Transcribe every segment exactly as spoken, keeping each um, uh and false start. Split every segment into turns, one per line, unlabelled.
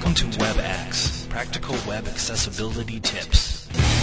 Welcome to WebAx, Practical Web Accessibility Tips.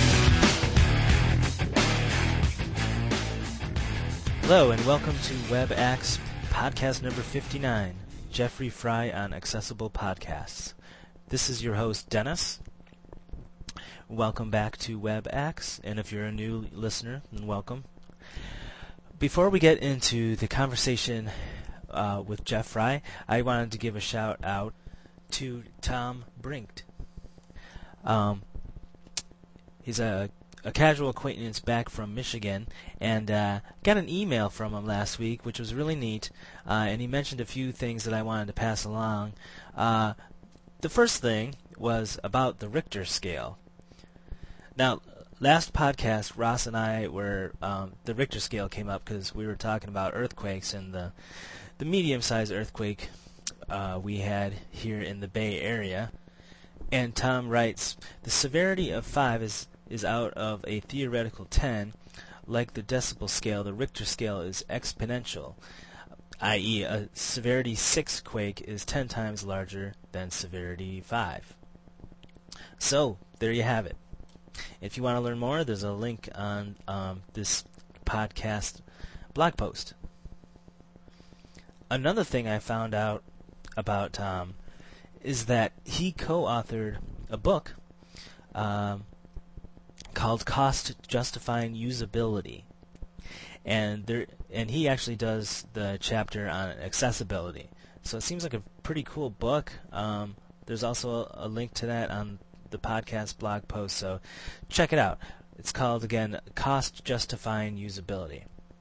Hello and welcome to WebAx podcast number fifty-nine, Jeffrey Fry on Accessible Podcasts. This is your host, Dennis. Welcome back to WebAx, and if you're a new listener, then welcome. Before we get into the conversation uh, with Jeff Fry, I wanted to give a shout out to Tom Brinkt. Um, he's a, a casual acquaintance back from Michigan, and uh, got an email from him last week, which was really neat, uh, and he mentioned a few things that I wanted to pass along. Uh, the first thing was about the Richter scale. Now, last podcast, Ross and I were, um, the Richter scale came up because we were talking about earthquakes and the, the medium-sized earthquake Uh, we had here in the Bay Area. And Tom writes, the severity of five is, is out of a theoretical ten. Like the decibel scale, the Richter scale is exponential, that is a severity six quake is ten times larger than severity five. So, there you have it. If you want to learn more, there's a link on um, this podcast blog post. Another thing I found out about Tom is that he co-authored a book um, called Cost Justifying Usability, and there and he actually does the chapter on accessibility. So it seems like a pretty cool book. Um, there's also a, a link to that on the podcast blog post, so check it out. It's called, again, Cost Justifying Usability.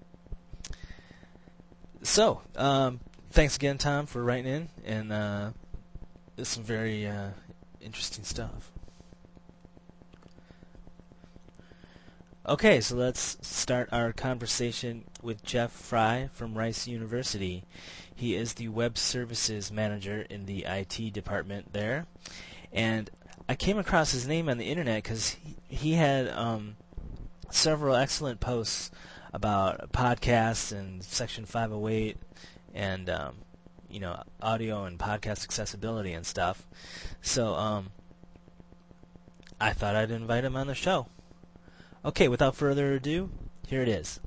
So, um, thanks again, Tom, for writing in, and uh, it's some very uh, interesting stuff. Okay, so let's start our conversation with Jeff Fry from Rice University. He is the Web Services Manager in the I T department there, and I came across his name on the internet because he, he had um, several excellent posts about podcasts and Section five oh eight and um, you know, audio and podcast accessibility and stuff. So um, I thought I'd invite him on the show. Okay, without further ado, here it is.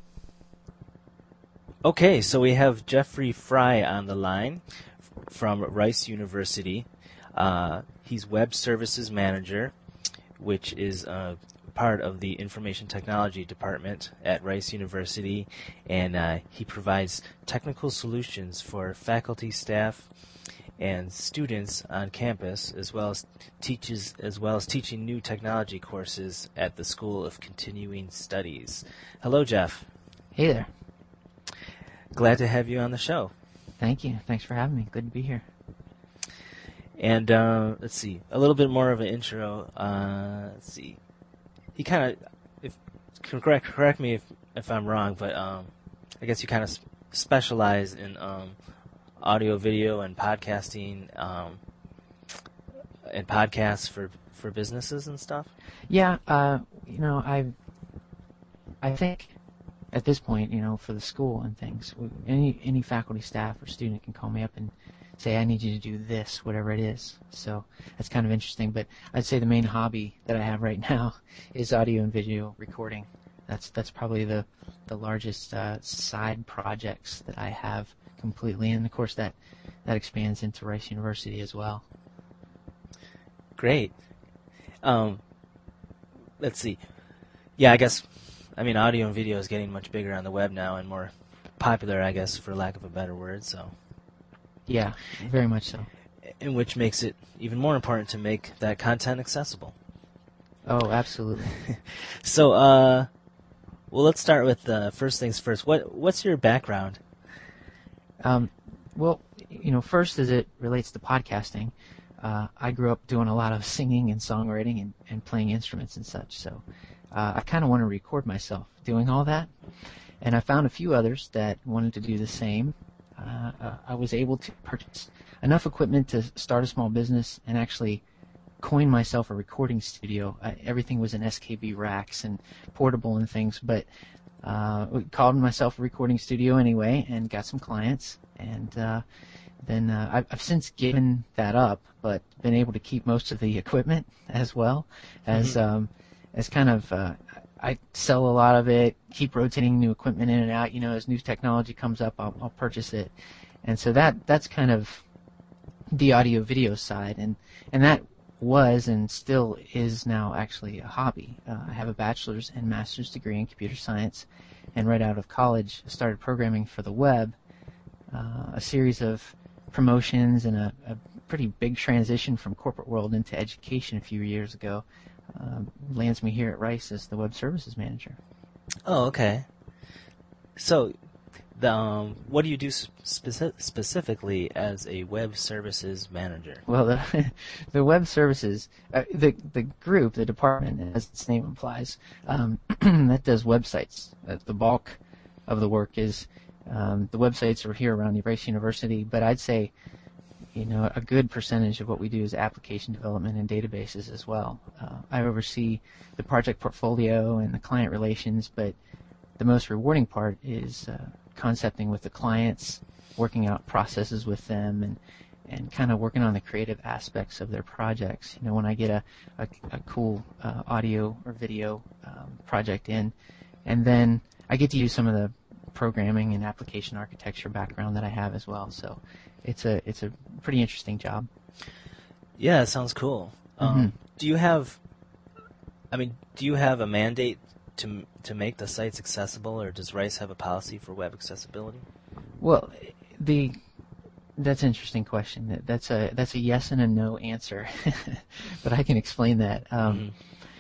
Okay, so we have Jeffrey Fry on the line f- from Rice University. Uh, he's Web Services Manager, which is uh, part of the Information Technology Department at Rice University, and uh, he provides technical solutions for faculty, staff, and students on campus, as well as teaches as well as teaching new technology courses at the School of Continuing Studies. Hello, Jeff.
Hey there.
Glad to have you on the show.
Thank you. Thanks for having me. Good to be here.
And uh, let's see, a little bit more of an intro. Uh, let's see. He kind of, if correct correct me if if I'm wrong, but um, I guess you kind of sp- specialize in um, audio, video, and podcasting, um, and podcasts for, for businesses and stuff.
Yeah, uh, you know, I I think at this point, you know, for the school and things, any any faculty, staff, or student can call me up and say, I need you to do this, whatever it is. So that's kind of interesting. But I'd say the main hobby that I have right now is audio and video recording. That's that's probably the the largest uh, side projects that I have completely. And of course that that expands into Rice University as well.
Great. Um, let's see. Yeah, I guess, I mean, audio and video is getting much bigger on the web now and more popular, I guess, for lack of a better word. So.
Yeah, very much so.
In which makes it even more important to make that content accessible.
Oh, absolutely.
So, uh, well, let's start with uh, first things first. What What's your background?
Um, well, you know, first as it relates to podcasting, uh, I grew up doing a lot of singing and songwriting and, and playing instruments and such. So uh, I kind of want to record myself doing all that. And I found a few others that wanted to do the same. Uh, uh, I was able to purchase enough equipment to start a small business and actually coin myself a recording studio. I, everything was in S K B racks and portable and things, but uh, called myself a recording studio anyway and got some clients. And uh, then uh, I've, I've since given that up, but been able to keep most of the equipment as well as
Mm-hmm.
um, as kind of uh, I sell a lot of it, keep rotating new equipment in and out. You know, as new technology comes up, I'll, I'll purchase it, and so that that's kind of the audio video side, and and that was and still is now actually a hobby. Uh, I have a bachelor's and master's degree in computer science, and right out of college, I started programming for the web. Uh, a series of promotions and a, a pretty big transition from corporate world into education a few years ago uh, lands me here at Rice as the web services manager.
Oh, okay. So, the, um, what do you do speci- specifically as a web services manager?
Well, the, the web services, uh, the the group, the department, as its name implies, um, that does websites. Uh, the bulk of the work is um, the websites are here around Rice University, but I'd say, you know, a good percentage of what we do is application development and databases as well. Uh, I oversee the project portfolio and the client relations, but the most rewarding part is uh, concepting with the clients, working out processes with them, and and kind of working on the creative aspects of their projects. You know, when I get a, a, a cool uh, audio or video um, project in, and then I get to use some of the programming and application architecture background that I have as well. So it's a it's a pretty interesting job.
Yeah, it sounds cool. Um,
Mm-hmm.
Do you have, I mean, do you have a mandate to to make the sites accessible, or does Rice have a policy for web accessibility?
Well, the that's an interesting question. That's a that's a yes and a no answer, but I can explain that. Um,
Mm-hmm.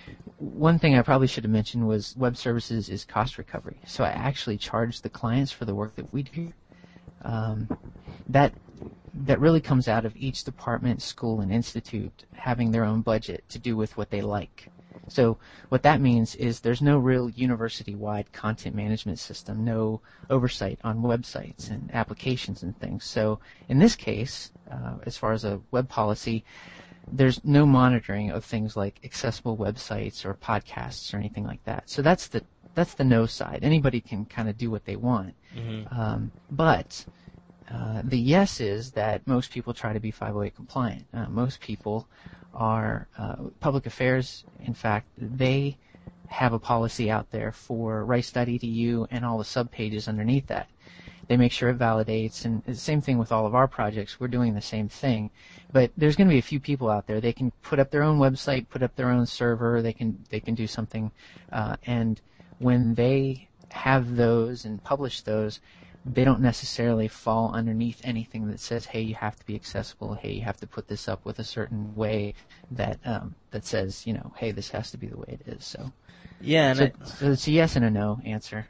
One thing I probably should have mentioned was web services is cost recovery. So I actually charge the clients for the work that we do. Um, that that really comes out of each department, school, and institute having their own budget to do with what they like. So what that means is there's no real university-wide content management system, no oversight on websites and applications and things. So in this case, uh, as far as a web policy, there's no monitoring of things like accessible websites or podcasts or anything like that. So that's the that's the no side. Anybody can kind of do what they want.
Mm-hmm.
Um, but uh, the yes is that most people try to be five oh eight compliant. Uh, most people are uh, public affairs. In fact, they have a policy out there for rice dot e d u and all the subpages underneath that. They make sure it validates, and the same thing with all of our projects. We're doing the same thing, but there's going to be a few people out there. They can put up their own website, put up their own server. They can they can do something, uh, and when they have those and publish those, they don't necessarily fall underneath anything that says, hey, you have to be accessible. Hey, you have to put this up with a certain way that um, that says, you know, hey, this has to be the way it is. So
Yeah, and
so,
I,
so it's a yes and a no answer.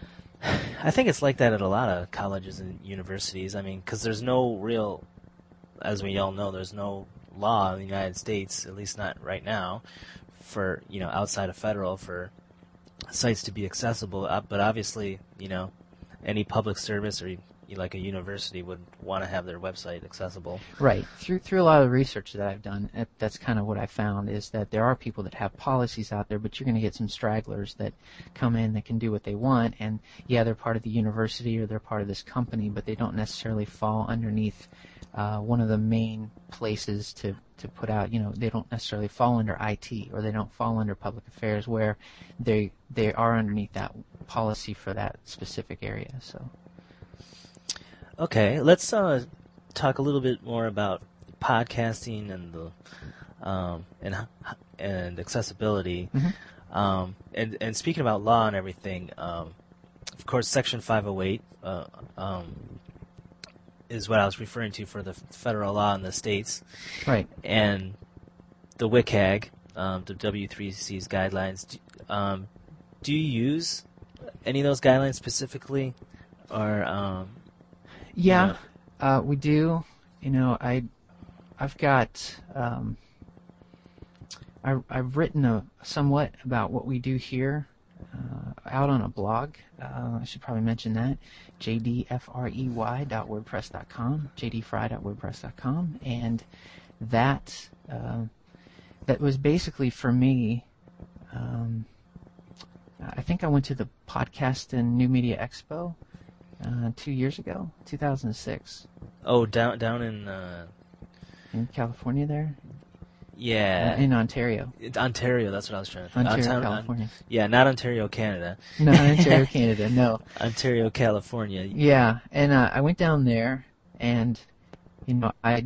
I think it's like that at a lot of colleges and universities. I mean, because there's no real, as we all know, there's no law in the United States, at least not right now, for, you know, outside of federal, for sites to be accessible. Uh, but obviously, you know, any public service or like a university would want to have their website accessible.
Right. Through through a lot of the research that I've done, it, that's kind of what I found is that there are people that have policies out there, but you're going to get some stragglers that come in that can do what they want, and yeah, they're part of the university or they're part of this company, but they don't necessarily fall underneath uh, one of the main places to, to put out, you know, they don't necessarily fall under I T or they don't fall under public affairs where they they are underneath that policy for that specific area. So.
Okay, let's uh, talk a little bit more about podcasting and the um, and and accessibility.
Mm-hmm.
Um, and and speaking about law and everything, um, of course, Section five oh eight uh, um, is what I was referring to for the federal law in the states,
Right.
and the W C A G, um, the W three C's guidelines. Do, um, do you use any of those guidelines specifically, or um,
Yeah, uh, we do. You know, I, I've got, um, I, I've written a somewhat about what we do here, uh, out on a blog. Uh, I should probably mention that, j d f r e y dot wordpress dot com, j d fry dot wordpress dot com, and that, uh, that was basically for me. Um, I think I went to the Podcast and New Media Expo. Uh, uh, two years ago, two thousand six.
Oh, down down in uh,
In California there?
yeah,
Uh, in Ontario.
It- Ontario. That's what I was trying to think.
Ontario,
Ontario-
California.
yeah, not Ontario, Canada.
Not Ontario, Canada, no.
Ontario, California.
Yeah, and uh, I went down there, and, you know, I,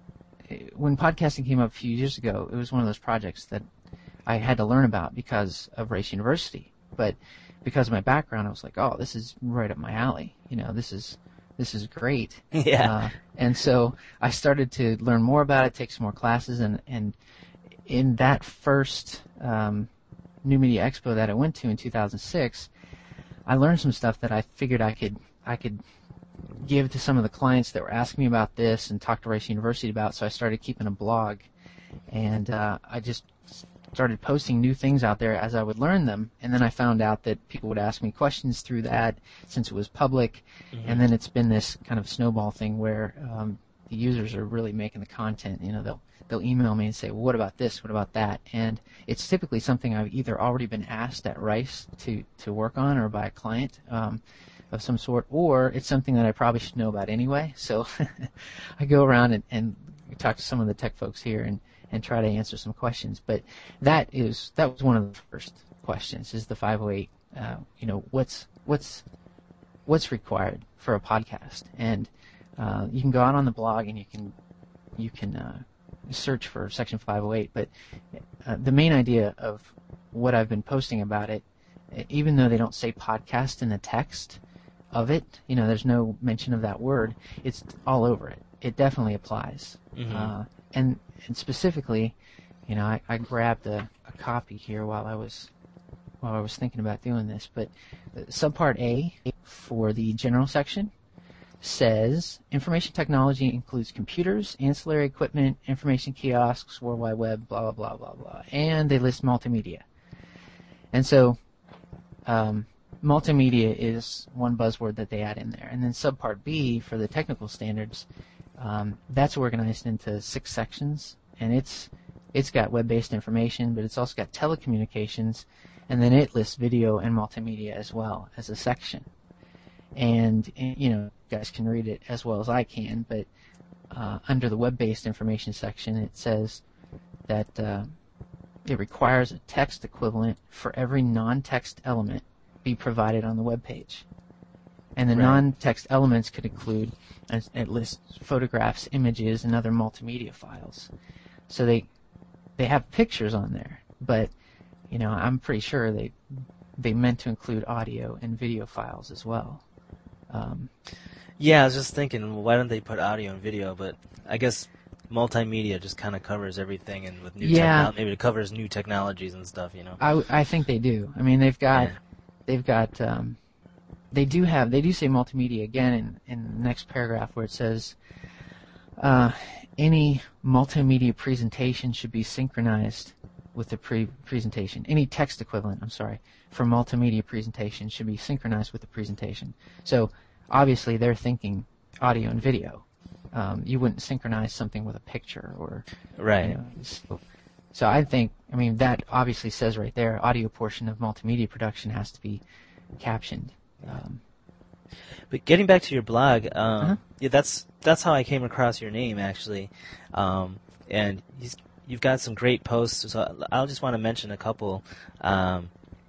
when podcasting came up a few years ago, it was one of those projects that I had to learn about because of Rice University. But because of my background, I was like, oh, this is right up my alley. You know, this is this is great.
Yeah.
Uh, and so I started to learn more about it, take some more classes, and, and in that first um, New Media Expo that I went to in two thousand six, I learned some stuff that I figured I could I could give to some of the clients that were asking me about this and talk to Rice University about. So I started keeping a blog, and uh, I just started posting new things out there as I would learn them, and then I found out that people would ask me questions through that since it was public, mm-hmm. and then it's been this kind of snowball thing where um, the users are really making the content. You know, they'll they'll email me and say, well, what about this? What about that? And it's typically something I've either already been asked at Rice to, to work on or by a client um, of some sort, or it's something that I probably should know about anyway. So I go around and, and talk to some of the tech folks here and, and try to answer some questions. But that is that was one of the first questions, is the five oh eight, uh, you know, what's what's what's required for a podcast? And uh, you can go out on the blog and you can you can uh, search for Section five oh eight, but uh, the main idea of what I've been posting about it, even though they don't say podcast in the text of it, you know, there's no mention of that word, it's all over it. It definitely applies. Mm-hmm. Uh, and, and specifically, you know, I, I grabbed a, a copy here while I was while I was thinking about doing this, but uh, subpart A for the general section says information technology includes computers, ancillary equipment, information kiosks, World Wide Web, blah, blah, blah, blah, blah. And they list multimedia. And so um, multimedia is one buzzword that they add in there. And then subpart B for the technical standards, um, that's organized into six sections. And it's it's got web-based information, but it's also got telecommunications. And then it lists video and multimedia as well as a section. And, you know, you guys can read it as well as I can, but uh, under the web-based information section, it says that uh, it requires a text equivalent for every non-text element be provided on the web page. And the right. non-text elements could include, as it lists photographs, images, and other multimedia files. So they they have pictures on there, but, you know, I'm pretty sure they they meant to include audio and video files as well. Um,
yeah, I was just thinking, well, why don't they put audio and video? But I guess multimedia just kind of covers everything, and with new
yeah,
technology, maybe it covers new technologies and stuff, you know.
I, I think they do. I mean, they've got, yeah. they've got, um, they do have, they do say multimedia again in, in the next paragraph where it says, uh, any multimedia presentation should be synchronized with the pre- presentation. Any text equivalent, I'm sorry, for multimedia presentation should be synchronized with the presentation. So obviously they're thinking audio and video. Um, you wouldn't synchronize something with a picture or
right.
You know, so, so I think, I mean, that obviously says right there, audio portion of multimedia production has to be captioned. Um,
but getting back to your blog, um,
uh-huh.
yeah, that's that's how I came across your name actually, um, and he's, you've got some great posts. So I'll just want to mention a couple. Um,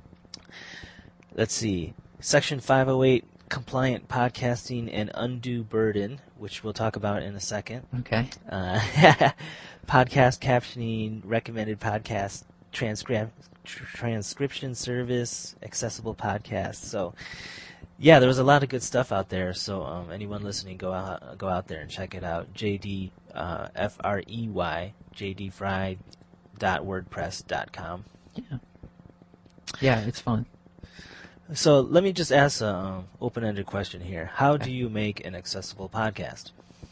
let's see, Section five oh eight. Compliant podcasting and undue burden, which we'll talk about in a second.
Okay.
Uh, podcast captioning, recommended podcast transcript transcription service, accessible podcasts. So, yeah, there was a lot of good stuff out there. So, um, anyone listening, go out go out there and check it out. J D uh, F R E Y J D Fry dot wordpress dot com.
Yeah. Yeah, it's fun.
So let me just ask an um, open-ended question here. How do you make an accessible podcast?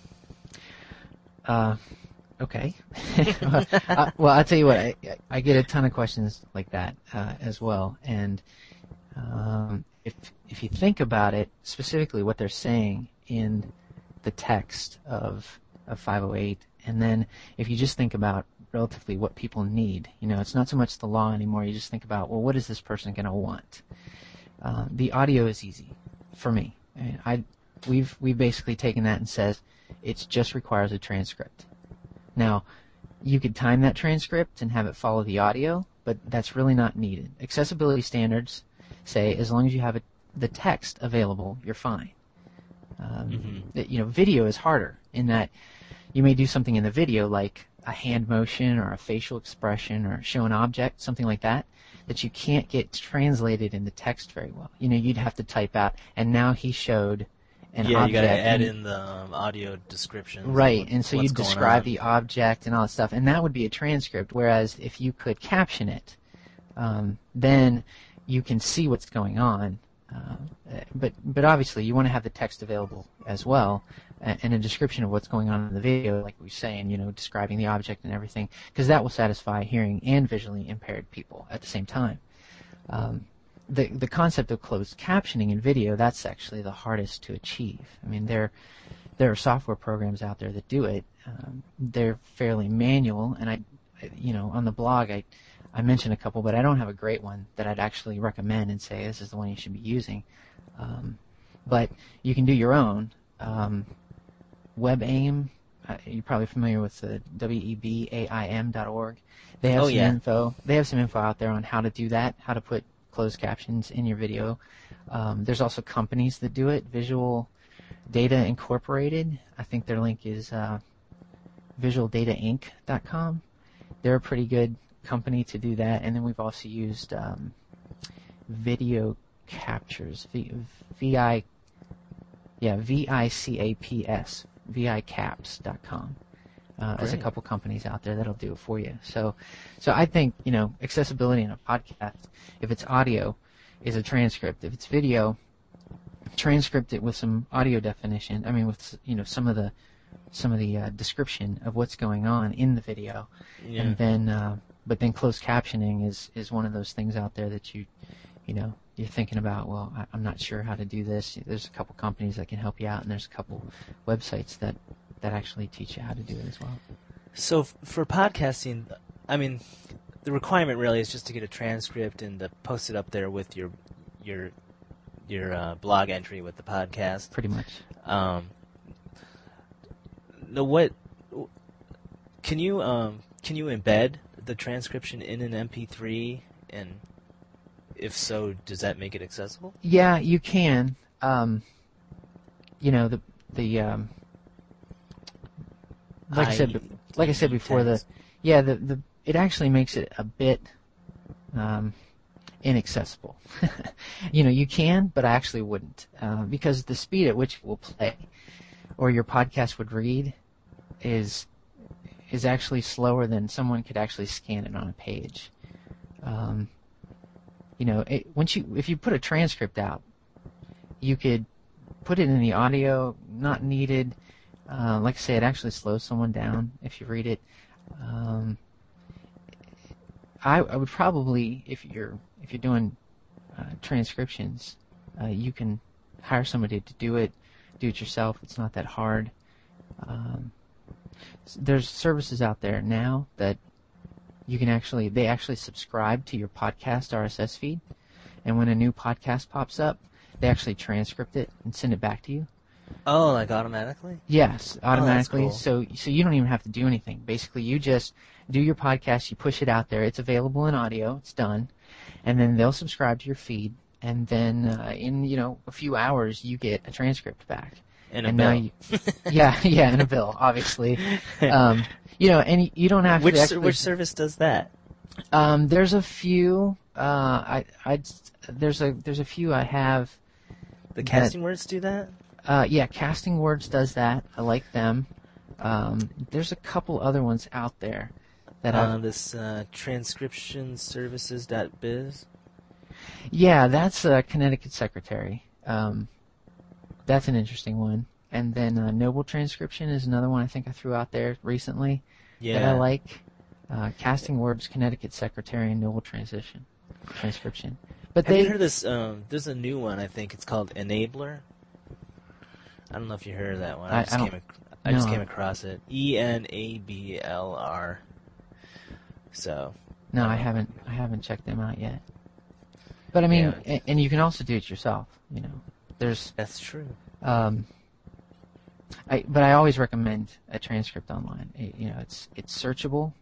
Uh, okay. uh, well, I'll tell you what. I, I get a ton of questions like that uh, as well. And um, if if you think about it, specifically what they're saying in the text of of five oh eight, and then if you just think about relatively what people need, you know, it's not so much the law anymore. You just think about, well, what is this person going to want? Uh, the audio is easy for me. And I, we've we've basically taken that and says it just requires a transcript. Now, you could time that transcript and have it follow the audio, but that's really not needed. Accessibility standards say as long as you have a, the text available, you're fine. Um,
Mm-hmm.
that, you know, video is harder in that you may do something in the video like a hand motion or a facial expression or show an object, something like that, that you can't get translated into text very well. You know, you'd have to type out, and now he showed an
yeah,
object.
you got to add
and,
in the um, audio description.
Right, and so you describe the object and all that stuff, and that would be a transcript, whereas if you could caption it, um, then you can see what's going on. Uh, but but obviously you want to have the text available as well, and a description of what's going on in the video, like we were saying, you know, describing the object and everything, because that will satisfy hearing and visually impaired people at the same time. Um, the the concept of closed captioning in video, that's actually the hardest to achieve. I mean, there there are software programs out there that do it. Um, they're fairly manual, and I, you know, on the blog I. I mentioned a couple, but I don't have a great one that I'd actually recommend and say this is the one you should be using. Um, but you can do your own. Um, WebAIM, uh, you're probably familiar with the W E B A I M dot org. They have
Oh,
some
yeah.
info. They have some info out there on how to do that, how to put closed captions in your video. Um, there's also companies that do it. Visual Data Incorporated. I think their link is uh, visual data inc dot com. They're a pretty good company to do that, and then we've also used um, video captures, v, vi, yeah, V I C A P S, vicaps dot com. Uh, there's a
Great.
couple companies out there that'll do it for you. So, so I think, you know, accessibility in a podcast, if it's audio, is a transcript. If it's video, transcript it with some audio definition. I mean, with, you know, some of the some of the uh, description of what's going on in the video,
Yeah.
and then. Uh, But then closed captioning is, is one of those things out there that you, you know, you're thinking about, well, I, I'm not sure how to do this. There's a couple companies that can help you out, and there's a couple websites that, that actually teach you how to do it as well.
So f- for podcasting, I mean, the requirement really is just to get a transcript and to post it up there with your your your uh, blog entry with the podcast.
Pretty much.
Um, no, what can you um, can you embed the transcription in an M P three, and if so, does that make it accessible?
Yeah, you can. Um, you know, the the um, like I, I said, like I said before, the yeah, the the it actually makes it a bit um, inaccessible. You know, you can, but I actually wouldn't, uh, because the speed at which it will play or your podcast would read is is actually slower than someone could actually scan it on a page. Um, you know, it, once you if you put a transcript out, you could put it in the audio, not needed. Uh, like I say, it actually slows someone down if you read it. Um, I, I would probably, if you're if you're doing uh, transcriptions, uh, you can hire somebody to do it. Do it yourself. It's not that hard. Um, there's services out there now that you can actually they actually subscribe to your podcast R S S feed, and when a new podcast pops up, they actually transcript it and send it back to you.
Oh, like automatically?
Yes, automatically.
cool.
So so you don't even have to do anything. Basically, you just do your podcast, you push it out there. It's available in audio. It's done, and then they'll subscribe to your feed, and then uh, in you know a few hours you get a transcript back.
And a
and
bill.
now you, yeah, yeah, and a bill, obviously. Um, you know, and you don't have
which
to.
ser-
Actually,
which service does that?
Um, there's a few. Uh, I I there's a there's a few I have.
The
that-
Casting Words do that?
Uh, yeah, Casting Words does that. I like them. Um, there's a couple other ones out there that
Uh,
I've.
this uh, transcription services dot biz.
Yeah, that's uh, Connecticut Secretary. Um, that's an interesting one. And then uh, Noble Transcription is another one I think I threw out there recently
Yeah.
that I like. Uh, Casting Words, Connecticut Secretary, and Noble Transition Transcription. But
Have
they
you heard of this? Um, there's a new one. I think it's called Enabler. I don't know if you heard of that one. I,
I-
just
I don't-
came. Ac- I just
no.
came across it. E N A B L R. So.
No, I
Um,
haven't. I haven't checked them out yet. But I mean,
Yeah.
a- and you can also do it yourself. You know, There's
That's true.
um, I, but I always recommend a transcript online. It, you know, it's it's searchable,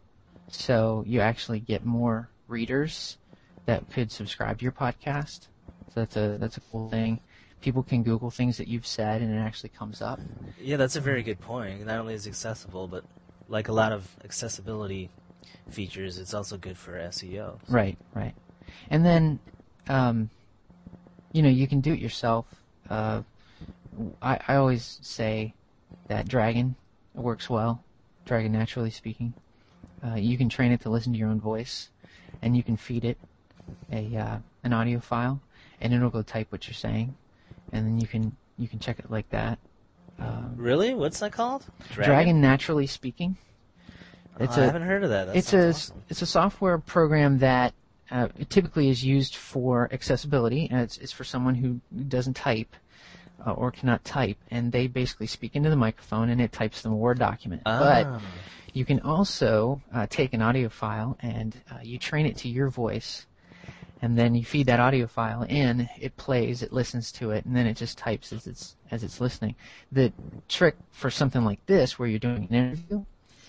so you actually get more readers that could subscribe to your podcast. So that's a that's a cool thing. People can Google things that you've said, and it actually comes up.
Yeah, that's a very good point. Not only is it accessible, but like a lot of accessibility features, it's also good for S E O. So.
Right, right. And then, um, you know, you can do it yourself. Uh, I, I always say that Dragon works well, Dragon Naturally Speaking. Uh, you can train it to listen to your own voice, and you can feed it a uh, an audio file, and it'll go type what you're saying, and then you can you can check it like that. Um,
Really? What's that called?
Dragon, Dragon Naturally Speaking.
It's oh, a, I haven't heard of that. that
it's a
awesome.
It's a software program that uh, typically is used for accessibility, and it's it's for someone who doesn't type uh, or cannot type, and they basically speak into the microphone and it types them a Word document.
Ah.
But you can also uh, take an audio file and uh, you train it to your voice, and then you feed that audio file in. It plays, it listens to it, and then it just types as it's as it's listening. The trick for something like this, where you're doing an interview,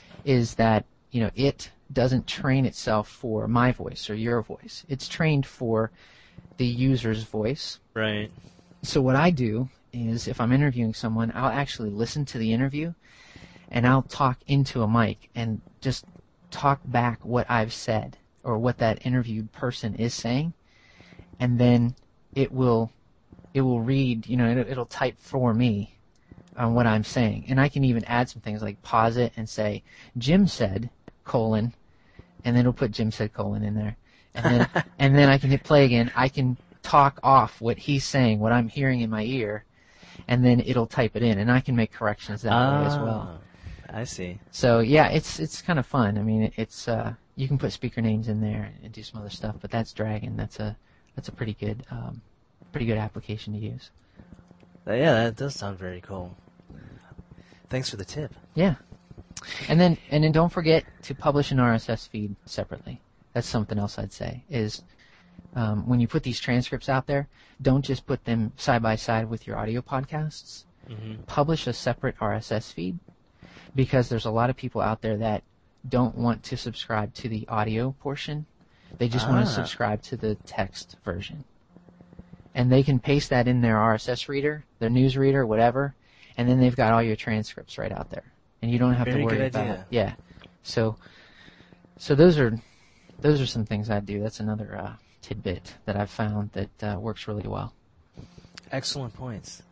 is that you know it doesn't train itself for my voice or your voice. It's trained for the user's voice.
Right.
So what I do is, if I'm interviewing someone, I'll actually listen to the interview, and I'll talk into a mic and just talk back what I've said or what that interviewed person is saying, and then it will it will read, you know, it'll, it'll type for me on what I'm saying, and I can even add some things like pause it and say Jim said colon, and then it'll put Jim said colon in there, and then and then I can hit play again. I can talk off what he's saying, what I'm hearing in my ear, and then it'll type it in, and I can make corrections that
ah,
way as well.
I see.
So yeah, it's it's kind of fun. I mean, it's uh, you can put speaker names in there and do some other stuff, but that's Dragon. That's a that's a pretty good um, pretty good application to use.
Uh, yeah, that does sound very cool. Thanks for the tip.
Yeah, and then and then don't forget to publish an R S S feed separately. That's something else I'd say is um, when you put these transcripts out there, don't just put them side by side with your audio podcasts.
Mm-hmm.
Publish a separate R S S feed, because there's a lot of people out there that don't want to subscribe to the audio portion. They just
ah.
want to subscribe to the text version. And they can paste that in their R S S reader, their news reader, whatever, and then they've got all your transcripts right out there. And you don't have
Very
to worry
good
about
idea.
it. Yeah. So so those are those are some things I do. That's another uh, tidbit that I've found that uh, works really well.
Excellent points.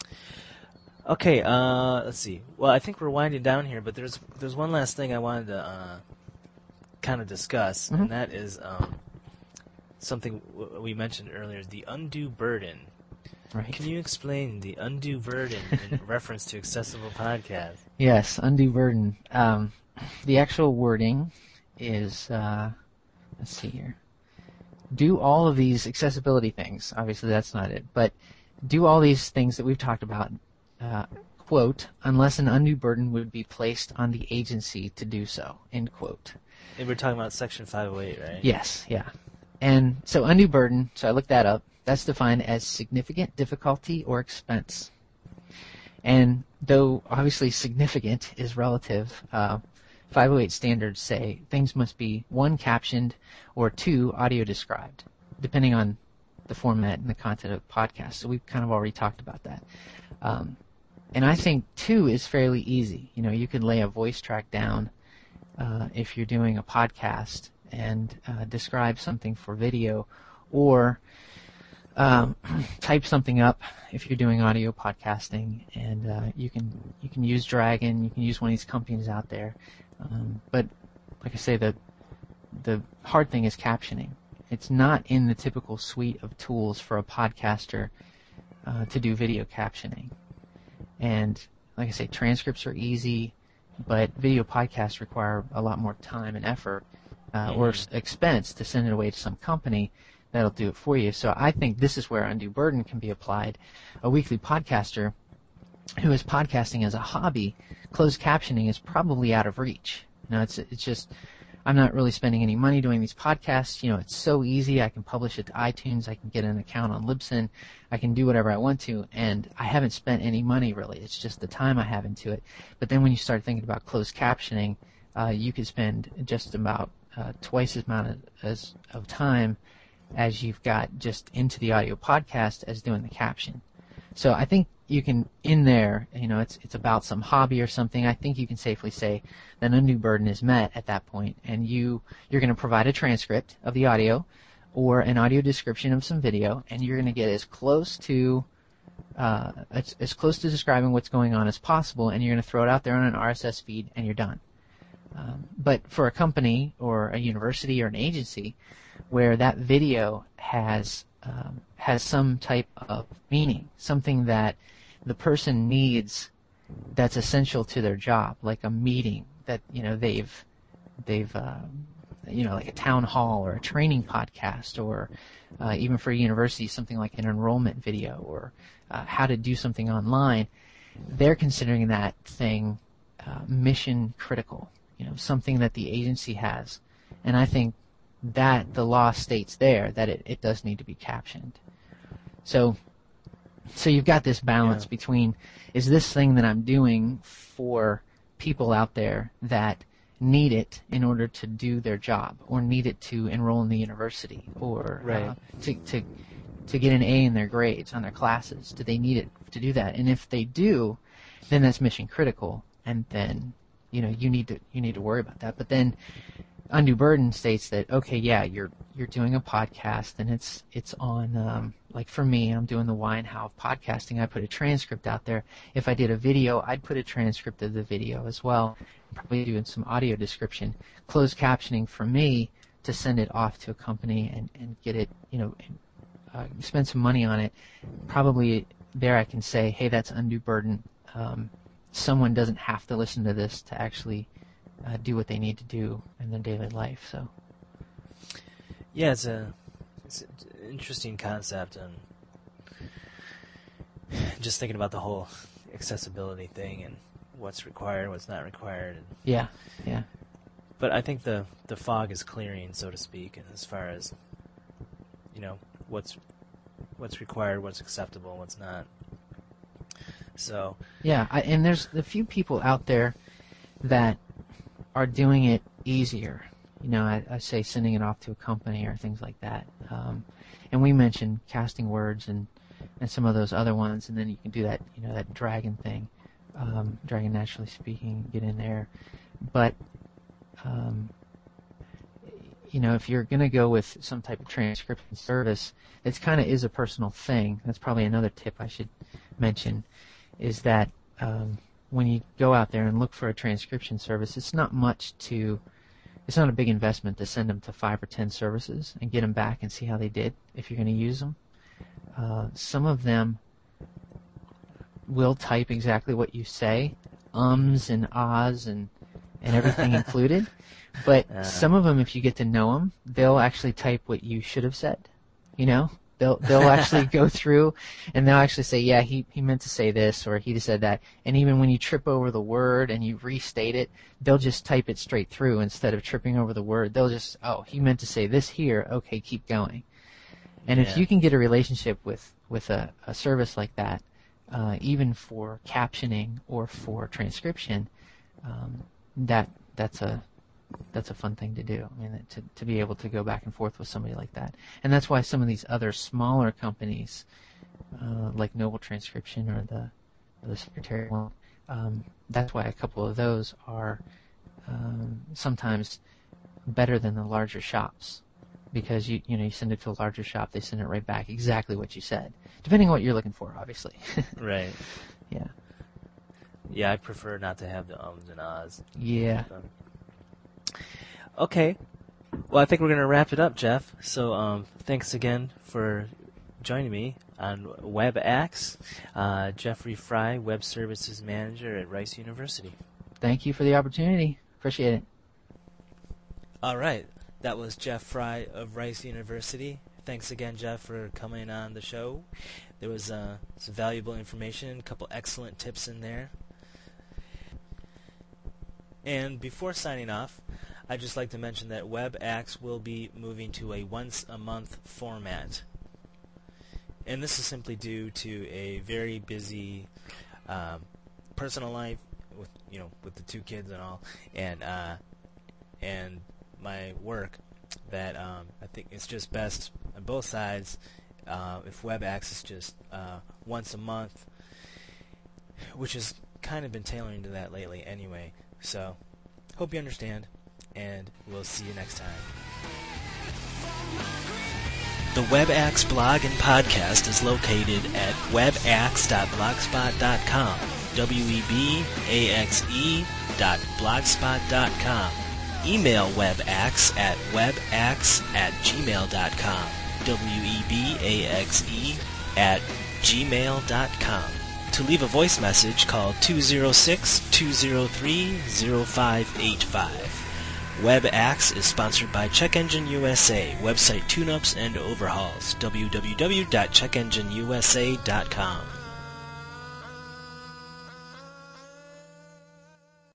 Okay, uh, let's see. Well, I think we're winding down here, but there's there's one last thing I wanted to uh, kind of discuss,
Mm-hmm.
and that is um, something w- we mentioned earlier, the undue burden.
Right.
Can you explain the undue burden in reference to accessible podcasts?
Yes, undue burden. Um, the actual wording is, uh, let's see here. Do all of these accessibility things. Obviously, that's not it. But do all these things that we've talked about, uh, quote, unless an undue burden would be placed on the agency to do so, end quote.
And we're talking about Section five oh eight, right?
Yes, yeah. And so undue burden, so I looked that up. That's defined as significant difficulty or expense. And though obviously significant is relative, uh, five oh eight standards say things must be, one, captioned, or two, audio described, depending on the format and the content of the podcast. So we've kind of already talked about that. Um, and I think two is fairly easy. You know, you could lay a voice track down uh, if you're doing a podcast and uh, describe something for video, or Um, type something up if you're doing audio podcasting, and uh, you can you can use Dragon, you can use one of these companies out there. Um, but like I say, the the hard thing is captioning. It's not in the typical suite of tools for a podcaster uh, to do video captioning. And like I say, transcripts are easy, but video podcasts require a lot more time and effort uh, or s- expense to send it away to some company that'll do it for you. So I think this is where undue burden can be applied. A weekly podcaster who is podcasting as a hobby, closed captioning is probably out of reach. You know, it's it's just I'm not really spending any money doing these podcasts. You know, it's so easy. I can publish it to iTunes. I can get an account on Libsyn. I can do whatever I want to, and I haven't spent any money really. It's just the time I have into it. But then when you start thinking about closed captioning, uh, you could spend just about uh, twice as amount of, as, of time as you've got just into the audio podcast as doing the caption. So I think you can, in there, you know, it's it's about some hobby or something. I think you can safely say that undue burden is met at that point, and you you're going to provide a transcript of the audio or an audio description of some video, and you're going to get as close to uh, as, as close to describing what's going on as possible, and you're going to throw it out there on an R S S feed, and you're done. Um, but for a company or a university or an agency where that video has um, has some type of meaning, something that the person needs that's essential to their job, like a meeting that you know they've they've uh, you know like a town hall or a training podcast, or uh, even for a university something like an enrollment video or uh, how to do something online. They're considering that thing uh, mission critical, you know, something that the agency has, and I think that the law states there that it, it does need to be captioned. So so you've got this balance yeah. between, is this thing that I'm doing for people out there that need it in order to do their job, or need it to enroll in the university, or
right.
uh, to, to to get an A in their grades on their classes? Do they need it to do that? And if they do, then that's mission critical, and then you know you need to you need to worry about that. But then undue burden states that, okay, yeah, you're you're doing a podcast, and it's it's on um, like for me, I'm doing the why and how of podcasting. I put a transcript out there. If I did a video, I'd put a transcript of the video as well. Probably doing some audio description, closed captioning for me to send it off to a company and, and get it, you know, uh, spend some money on it. Probably there I can say, hey, that's undue burden. Um, someone doesn't have to listen to this to actually Uh, do what they need to do in their daily life. So,
yeah, it's a it's an interesting concept, and just thinking about the whole accessibility thing and what's required, what's not required. And
yeah, yeah.
But I think the the fog is clearing, so to speak, and as far as you know, what's what's required, what's acceptable, what's not. So
yeah, I, and there's a few people out there that are doing it easier. You know, I, I say sending it off to a company or things like that. Um, and we mentioned Casting Words and, and some of those other ones, and then you can do that, you know, that Dragon thing, um, Dragon Naturally Speaking, get in there. But, um, you know, if you're going to go with some type of transcription service, it kind of is a personal thing. That's probably another tip I should mention, is that um, when you go out there and look for a transcription service, it's not much to, it's not a big investment to send them to five or ten services and get them back and see how they did if you're going to use them. Uh, some of them will type exactly what you say, ums and ahs and, and everything included. But uh. some of them, if you get to know them, they'll actually type what you should have said, you know? They'll they'll actually go through and they'll actually say, yeah, he, he meant to say this or he said that. And even when you trip over the word and you restate it, they'll just type it straight through instead of tripping over the word. They'll just, oh, he meant to say this here. Okay, keep going. And yeah. if you can get a relationship with, with a, a service like that, uh, even for captioning or for transcription, um, that that's a that's a fun thing to do. I mean, to to be able to go back and forth with somebody like that, and that's why some of these other smaller companies, uh, like Noble Transcription or the or the Secretary one, um, that's why a couple of those are um, sometimes better than the larger shops, because you you know you send it to a larger shop, they send it right back exactly what you said, depending on what you're looking for, obviously.
Right.
Yeah.
Yeah, I prefer not to have the ums and ahs.
Yeah.
Okay. Well, I think we're going to wrap it up, Jeff. So um, thanks again for joining me on WebAx. Uh, Jeffrey Fry, Web Services Manager at Rice University.
Thank you for the opportunity. Appreciate it.
All right. That was Jeff Fry of Rice University. Thanks again, Jeff, for coming on the show. There was uh, some valuable information, a couple excellent tips in there. And before signing off, I'd just like to mention that WebAx will be moving to a once-a-month format. And this is simply due to a very busy um, personal life, with you know, with the two kids and all, and uh, and my work. That um, I think it's just best on both sides uh, if WebAx is just uh, once a month, which has kind of been tailoring to that lately anyway. So, hope you understand, and we'll see you next time. The WebAx blog and podcast is located at webaxe dot blogspot dot com, W E B A X E dot blogspot dot com. Email WebAxe at webaxe at gmail dot com, W E B A X E at gmail dot com. To leave a voice message, call two oh six, two oh three, oh five eight five. WebAxe is sponsored by Check Engine U S A, website tune-ups and overhauls, w w w dot check engine u s a dot com.